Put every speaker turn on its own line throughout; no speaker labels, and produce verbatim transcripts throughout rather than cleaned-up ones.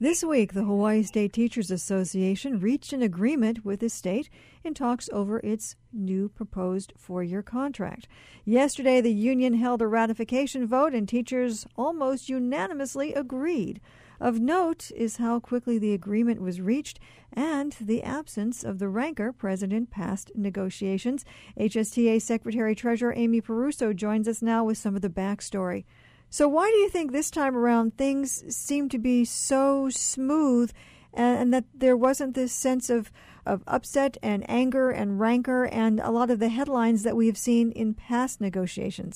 This week, the Hawaii State Teachers Association reached an agreement with the state in talks over its new proposed four-year contract. Yesterday, the union held a ratification vote, and teachers almost unanimously agreed. Of note is how quickly the agreement was reached and the absence of the rancor present in past negotiations. H S T A Secretary-Treasurer Amy Peruso joins us now with some of the backstory. So why do you think this time around things seem to be so smooth and, and that there wasn't this sense of, of upset and anger and rancor and a lot of the headlines that we have seen in past negotiations?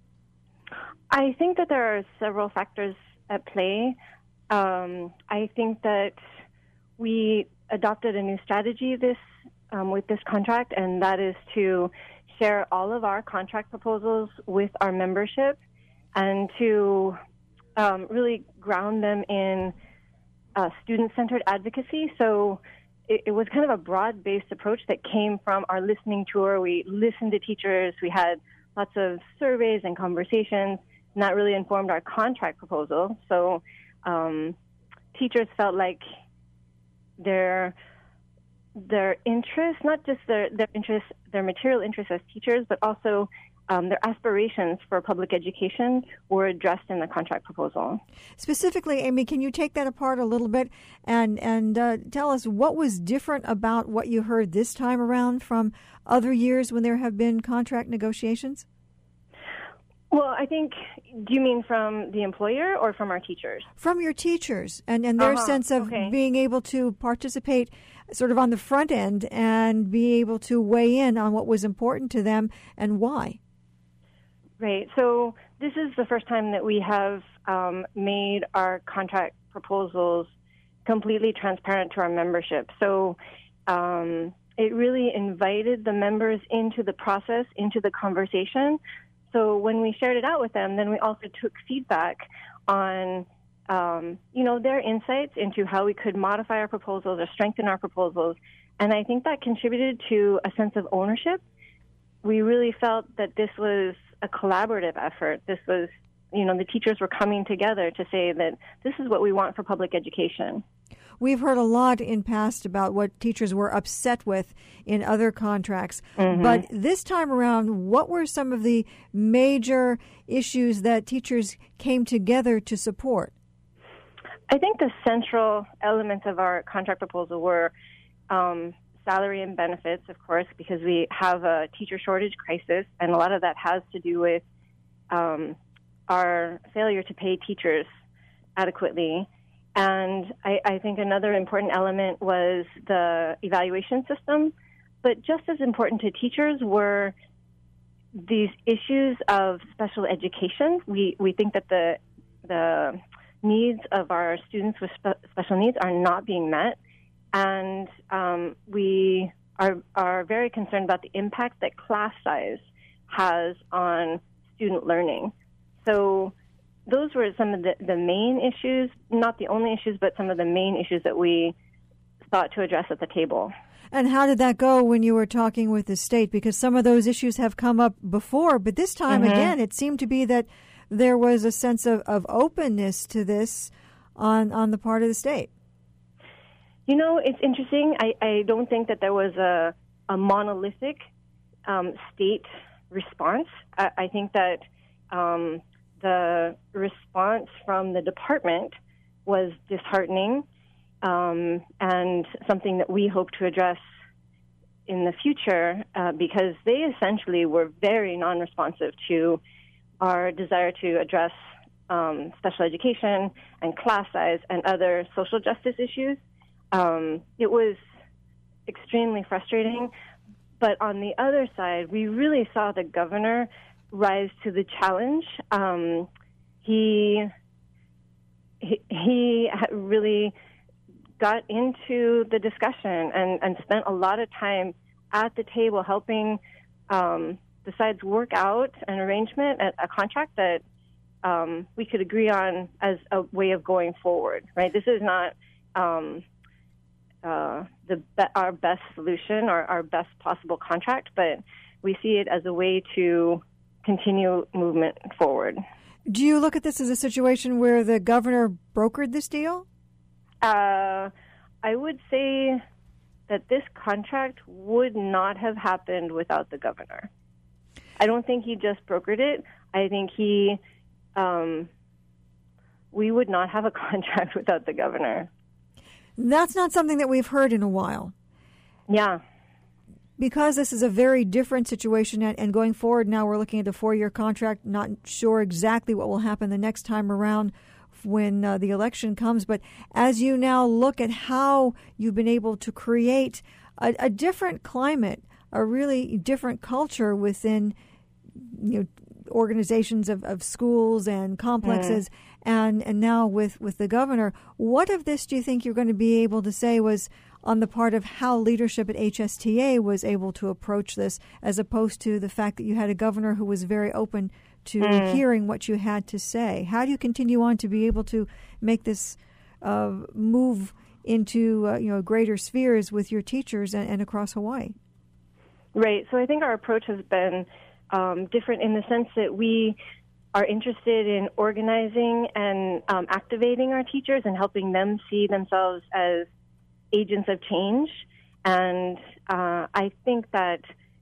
I think that there are several factors at play. Um, I think that we adopted a new strategy this um, with this contract, and that is to share all of our contract proposals with our membership and to um, really ground them in uh, student-centered advocacy. So it, it was kind of a broad-based approach that came from our listening tour. We listened to teachers. We had lots of surveys and conversations, and that really informed our contract proposal. So um, teachers felt like their their interests, not just their, their interests, their material interests as teachers, but also Um, their aspirations for public education were addressed in the contract proposal.
Specifically, Amy, can you take that apart a little bit and and uh, tell us what was different about what you heard this time around from other years when there have been contract negotiations?
Well, I think, do you mean from the employer or from our teachers?
From your teachers and, and their
uh-huh.
sense of
okay.
being able to participate sort of on the front end and be able to weigh in on what was important to them and why.
Right. So this is the first time that we have um, made our contract proposals completely transparent to our membership. So um, it really invited the members into the process, into the conversation. So when we shared it out with them, then we also took feedback on, um, you know, their insights into how we could modify our proposals or strengthen our proposals. And I think that contributed to a sense of ownership. We really felt that this was a collaborative effort. This was, you know, the teachers were coming together to say that this is what we want for public education.
We've heard a lot in past about what teachers were upset with in other contracts. Mm-hmm. But this time around, what were some of the major issues that teachers came together to support?
I think the central elements of our contract proposal were um, salary and benefits, of course, because we have a teacher shortage crisis, and a lot of that has to do with um, our failure to pay teachers adequately. And I, I think another important element was the evaluation system. But just as important to teachers were these issues of special education. We we think that the the needs of our students with spe- special needs are not being met. And um, we are are very concerned about the impact that class size has on student learning. So those were some of the, the main issues, not the only issues, but some of the main issues that we sought to address at the table.
And how did that go when you were talking with the state? Because some of those issues have come up before, but this time, mm-hmm. again, it seemed to be that there was a sense of, of openness to this on, on the part of the state.
You know, it's interesting. I, I don't think that there was a, a monolithic um, state response. I, I think that um, the response from the department was disheartening um, and something that we hope to address in the future uh, because they essentially were very non-responsive to our desire to address um, special education and class size and other social justice issues. Um, it was extremely frustrating, but on the other side, we really saw the governor rise to the challenge. Um, he, he he really got into the discussion and, and spent a lot of time at the table helping um, the sides work out an arrangement, a, a contract that um, we could agree on as a way of going forward. Right? This is not. Um, Uh, the be- our best solution or our best possible contract, but we see it as a way to continue movement forward.
Do you look at this as a situation where the governor brokered this deal?
Uh, I would say that this contract would not have happened without the governor. I don't think he just brokered it. I think he, um, we would not have a contract without the governor.
That's not something that we've heard in a while.
Yeah.
Because this is a very different situation, and going forward now we're looking at a four-year contract, not sure exactly what will happen the next time around when uh, the election comes. But as you now look at how you've been able to create a, a different climate, a really different culture within, you know, organizations of, of schools and complexes, mm. and, and now with, with the governor, what of this do you think you're going to be able to say was on the part of how leadership at H S T A was able to approach this, as opposed to the fact that you had a governor who was very open to mm. hearing what you had to say? How do you continue on to be able to make this uh, move into uh, you know greater spheres with your teachers and, and across Hawaii?
Right. So I think our approach has been um, different in the sense that we are interested in organizing and um, activating our teachers and helping them see themselves as agents of change. And uh, I think that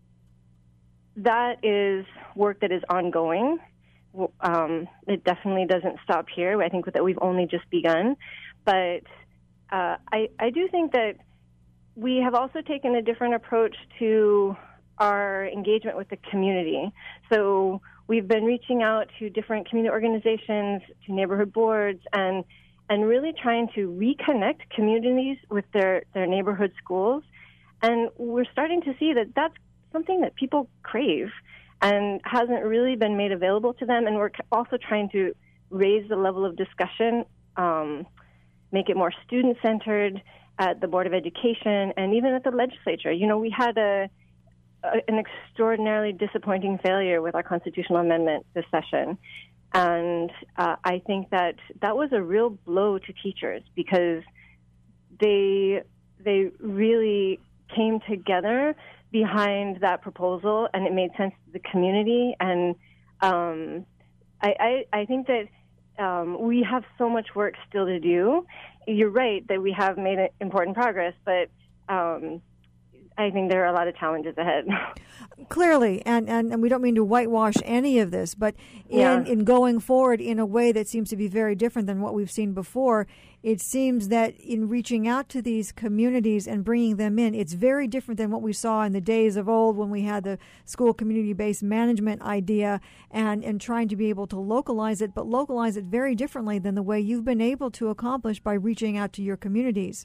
that is work that is ongoing. Um, it definitely doesn't stop here. I think that we've only just begun. But uh, I, I do think that we have also taken a different approach to our engagement with the community. So we've been reaching out to different community organizations, to neighborhood boards, and and really trying to reconnect communities with their, their neighborhood schools. And we're starting to see that that's something that people crave and hasn't really been made available to them. And we're also trying to raise the level of discussion, um, make it more student-centered at the Board of Education and even at the legislature. You know, we had a, a an extraordinarily disappointing failure with our constitutional amendment this session. And uh, I think that that was a real blow to teachers because they they really came together behind that proposal, and it made sense to the community. And um, I, I, I think that um, we have so much work still to do. You're right that we have made important progress, but um, I think there are a lot of challenges ahead.
Clearly, and, and, and we don't mean to whitewash any of this, but in,
yeah.
in going forward in a way that seems to be very different than what we've seen before, it seems that in reaching out to these communities and bringing them in, it's very different than what we saw in the days of old when we had the school community-based management idea and, and trying to be able to localize it, but localize it very differently than the way you've been able to accomplish by reaching out to your communities.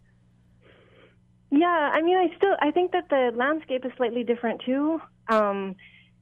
Yeah, I mean, I still I think that the landscape is slightly different too. Um,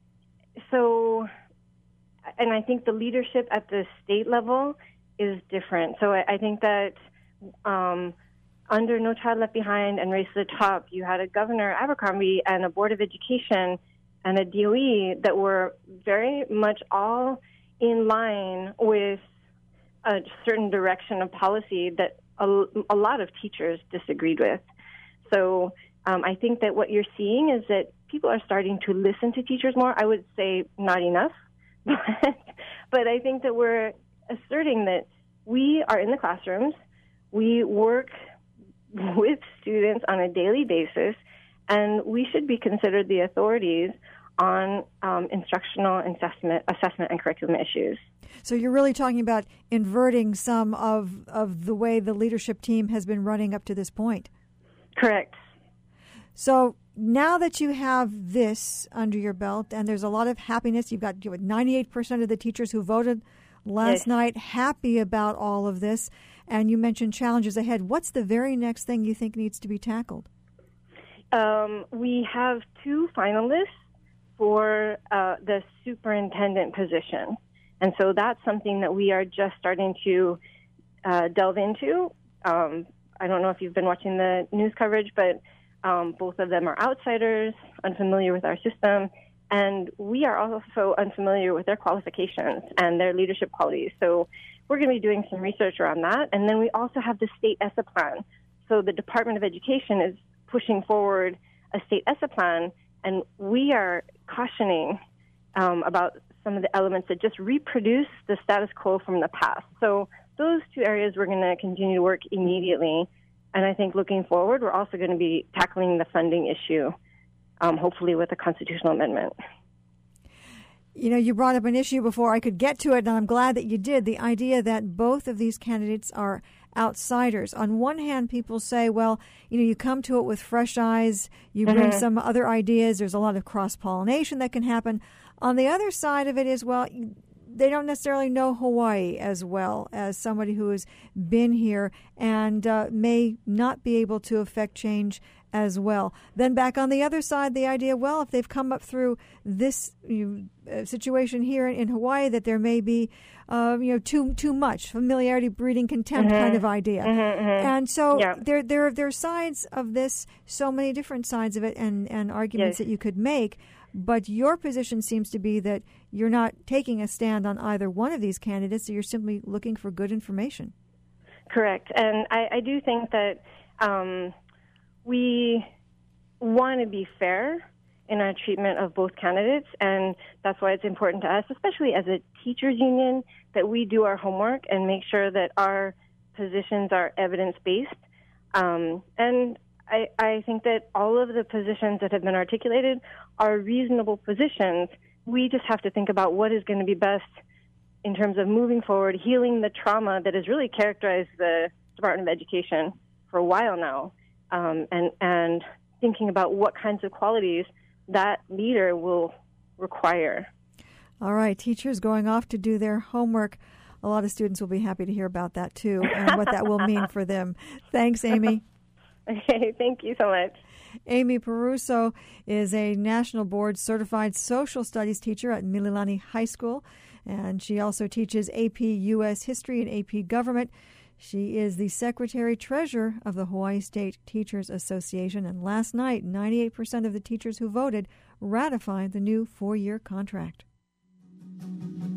so, and I think the leadership at the state level is different. So I, I think that um, under No Child Left Behind and Race to the Top, you had a Governor Abercrombie and a Board of Education and a D O E that were very much all in line with a certain direction of policy that a, a lot of teachers disagreed with. So um, I think that what you're seeing is that people are starting to listen to teachers more. I would say not enough, but, but I think that we're asserting that we are in the classrooms, we work with students on a daily basis, and we should be considered the authorities on um, instructional assessment, assessment and curriculum issues.
So you're really talking about inverting some of, of the way the leadership team has been running up to this point.
Correct.
So now that you have this under your belt and there's a lot of happiness, you've got you know, ninety-eight percent of the teachers who voted last yes. night happy about all of this, and you mentioned challenges ahead. What's the very next thing you think needs to be tackled?
Um, we have two finalists for uh, the superintendent position, and so that's something that we are just starting to uh, delve into. Um, I don't know if you've been watching the news coverage, but um, both of them are outsiders, unfamiliar with our system, and we are also unfamiliar with their qualifications and their leadership qualities. So we're going to be doing some research around that. And then we also have the state E S A plan. So the Department of Education is pushing forward a state E S A plan, and we are cautioning um, about some of the elements that just reproduce the status quo from the past. So those two areas we're going to continue to work immediately. And I think looking forward, we're also going to be tackling the funding issue, um, hopefully with a constitutional amendment.
You know, you brought up an issue before I could get to it, and I'm glad that you did, the idea that both of these candidates are outsiders. On one hand, people say, well, you know, you come to it with fresh eyes, you bring mm-hmm. some other ideas, there's a lot of cross-pollination that can happen. On the other side of it is, well, they don't necessarily know Hawaii as well as somebody who has been here and uh, may not be able to affect change as well. Then back on the other side, the idea, well, if they've come up through this you know, uh, situation here in, in Hawaii, that there may be, uh, you know, too too much familiarity breeding contempt mm-hmm. kind of idea.
Mm-hmm, mm-hmm.
And so
yeah.
there there there are sides of this, so many different sides of it, and and arguments yes. that you could make. But your position seems to be that you're not taking a stand on either one of these candidates, so you're simply looking for good information.
Correct. And I, I do think that um, we want to be fair in our treatment of both candidates, and that's why it's important to us, especially as a teachers union, that we do our homework and make sure that our positions are evidence-based. Um, and I, I think that all of the positions that have been articulated are reasonable positions. We just have to think about what is going to be best in terms of moving forward, healing the trauma that has really characterized the Department of Education for a while now, um, and, and thinking about what kinds of qualities that leader will require.
All right, teachers going off to do their homework. A lot of students will be happy to hear about that, too, and what that will mean for them. Thanks, Amy.
Okay, thank you so much.
Amy Peruso is a National Board Certified Social Studies teacher at Mililani High School, and she also teaches A P U S History and A P Government. She is the Secretary-Treasurer of the Hawaii State Teachers Association, and last night, ninety-eight percent of the teachers who voted ratified the new four-year contract.